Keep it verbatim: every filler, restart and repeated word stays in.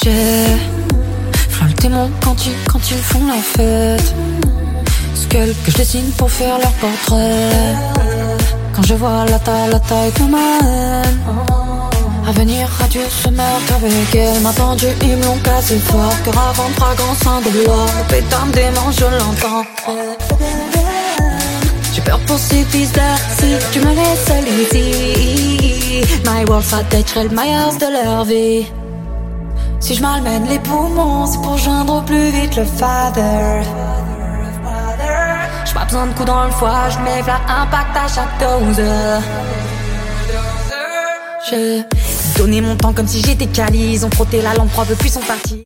J'ai flamme le démon quand ils, quand ils font la fête. Skull que je dessine pour faire leur portrait. Quand je vois la taille, la taille de ma haine. À venir, adieu ce meurtre avec elle. Maintenant Dieu, ils me l'ont cassé fort. Cœur avant fragrance de l'or. Le pétard démon, je l'entends. J'ai peur pour ces fils d'art. Si tu me laisses seul ici, my world s'attacherait le meilleur de leur vie. Si je malmène les poumons, c'est pour joindre au plus vite le father. J'ai pas besoin de coups dans le foie, je mets là impact à chaque dose. J'ai donné mon temps comme si j'étais Cali. Ils ont frotté la lampe, trois peu puis sont partis.